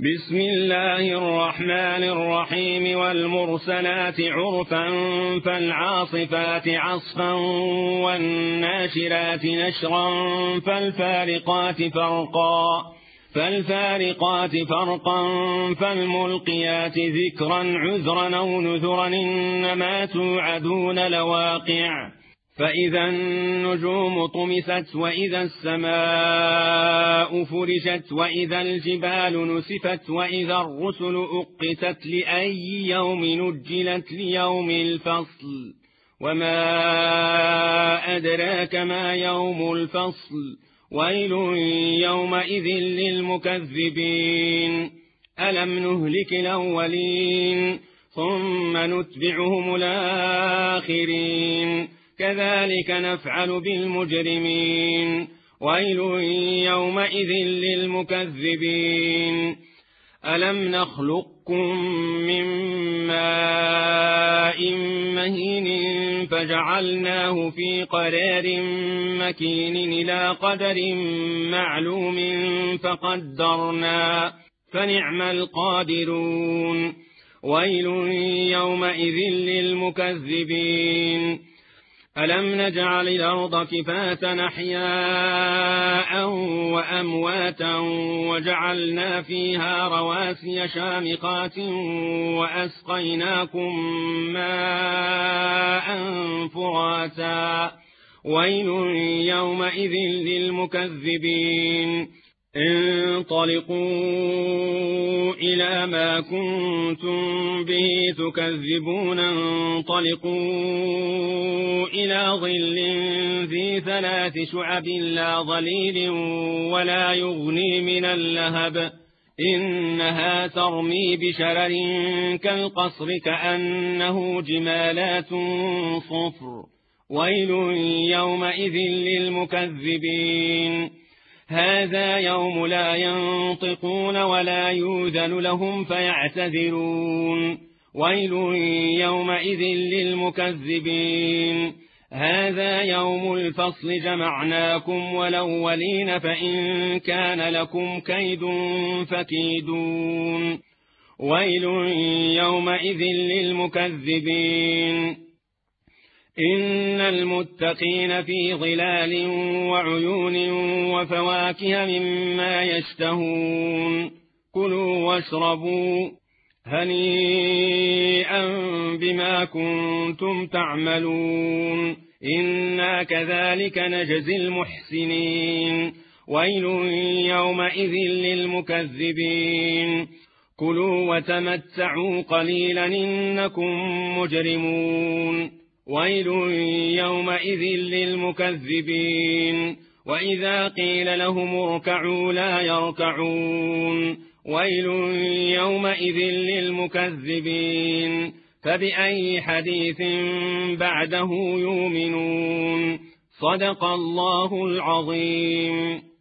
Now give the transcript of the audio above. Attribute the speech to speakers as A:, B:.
A: بسم الله الرحمن الرحيم والمرسلات عرفا فالعاصفات عصفا والناشرات نشرا فالفارقات فرقا فالملقيات ذكرا عذرا أو نذرا إنما توعدون لواقع فإذا النجوم طمست وإذا السماء فرجت وإذا الجبال نسفت وإذا الرسل أقتت لأي يوم نجلت ليوم الفصل وما أدراك ما يوم الفصل ويل يومئذ للمكذبين ألم نهلك الأولين ثم نتبعهم الآخرين كذلك نفعل بالمجرمين ويل يومئذ للمكذبين ألم نخلقكم من ماء مهين فجعلناه في قرار مكين إلى قدر معلوم فقدرنا فنعم القادرون ويل يومئذ للمكذبين ألم نجعل الأرض كفاة أحياء وأمواتا وجعلنا فيها رواسي شامخات وأسقيناكم ماء فراتا ويل يومئذ للمكذبين انطلقوا إلى ما كنتم به تكذبون انطلقوا إلى ظل ذي 3 شعب لا ظليل ولا يغني من اللهب إنها ترمي بشرر كالقصر كأنه جمالات صفر ويل يومئذ للمكذبين هذا يوم لا ينطقون ولا يؤذن لهم فيعتذرون ويل يومئذ للمكذبين هذا يوم الفصل جمعناكم والأولين فإن كان لكم كيد فكيدون ويل يومئذ للمكذبين إن المتقين في ظلال وعيون وفواكه مما يشتهون كلوا واشربوا هنيئا بما كنتم تعملون إنا كذلك نجزي المحسنين ويل يومئذ للمكذبين كلوا وتمتعوا قليلا إنكم مجرمون ويل يومئذ للمكذبين وإذا قيل لهم اركعوا لا يركعون ويل يومئذ للمكذبين فبأي حديث بعده يؤمنون صدق الله العظيم.